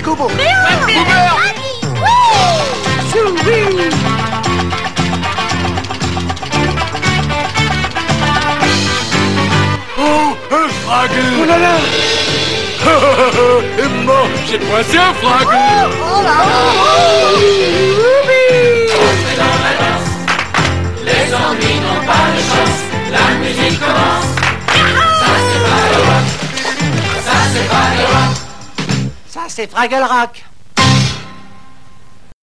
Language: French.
Kobo. Boubert. Oh, un Fraggle. Oh là là. Et moi, j'ai coincé un Fraggle. Oh là là. Entrez dans la danse, les ennuis n'ont pas de chance, la musique commence. Ça c'est pas le rock, ça c'est pas le rock. Ça, c'est Fraggle Rock.